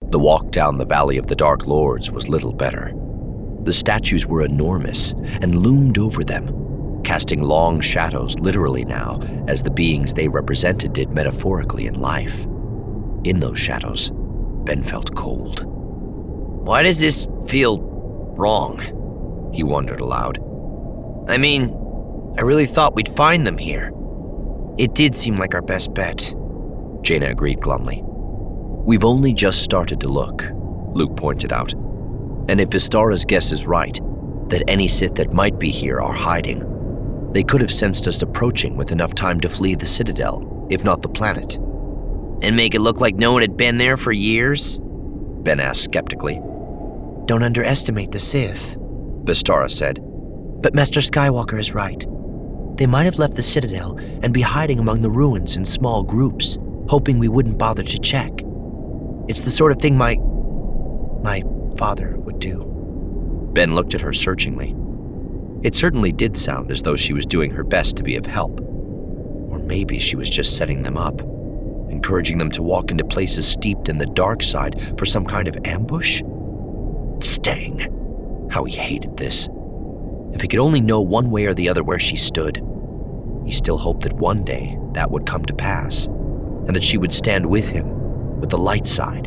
The walk down the Valley of the Dark Lords was little better. The statues were enormous and loomed over them, casting long shadows literally now, as the beings they represented did metaphorically in life. In those shadows, Ben felt cold. Why does this feel wrong? He wondered aloud. I mean, I really thought we'd find them here. It did seem like our best bet. Jaina agreed glumly. We've only just started to look, Luke pointed out. And if Vistara's guess is right, that any Sith that might be here are hiding, they could have sensed us approaching with enough time to flee the Citadel, if not the planet. And make it look like no one had been there for years? Ben asked skeptically. Don't underestimate the Sith, Vistara said. But Master Skywalker is right. They might have left the Citadel and be hiding among the ruins in small groups, hoping we wouldn't bother to check. It's the sort of thing my father would do. Ben looked at her searchingly. It certainly did sound as though she was doing her best to be of help. Or maybe she was just setting them up, encouraging them to walk into places steeped in the dark side for some kind of ambush? Stang! How he hated this. If he could only know one way or the other where she stood. He still hoped that one day that would come to pass, and that she would stand with him, with the light side.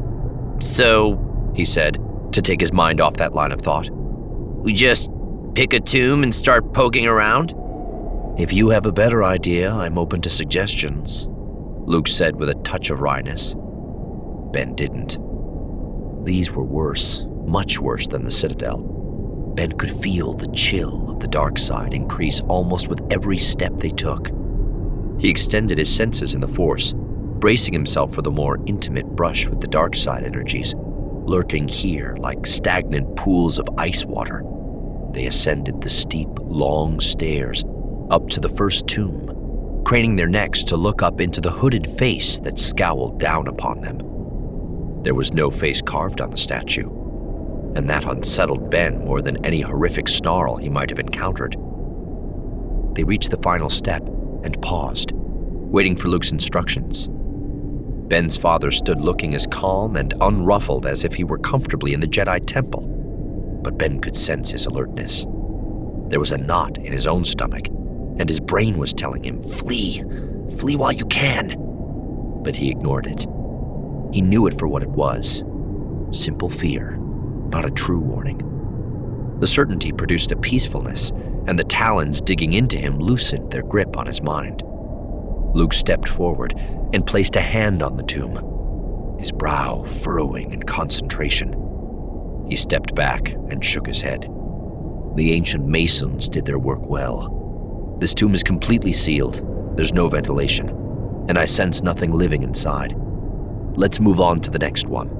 So, he said, to take his mind off that line of thought. We just pick a tomb and start poking around? If you have a better idea, I'm open to suggestions, Luke said with a touch of wryness. Ben didn't. These were worse, much worse than the Citadel. Ben could feel the chill of the dark side increase almost with every step they took. He extended his senses in the Force, bracing himself for the more intimate brush with the dark side energies, lurking here like stagnant pools of ice water. They ascended the steep, long stairs up to the first tomb, craning their necks to look up into the hooded face that scowled down upon them. There was no face carved on the statue, and that unsettled Ben more than any horrific snarl he might have encountered. They reached the final step and paused, waiting for Luke's instructions. Ben's father stood looking as calm and unruffled as if he were comfortably in the Jedi Temple, but Ben could sense his alertness. There was a knot in his own stomach, and his brain was telling him, "Flee! Flee while you can!" But he ignored it. He knew it for what it was. Simple fear, not a true warning. The certainty produced a peacefulness, and the talons digging into him loosened their grip on his mind. Luke stepped forward and placed a hand on the tomb, his brow furrowing in concentration. He stepped back and shook his head. The ancient masons did their work well. This tomb is completely sealed. There's no ventilation, and I sense nothing living inside. Let's move on to the next one.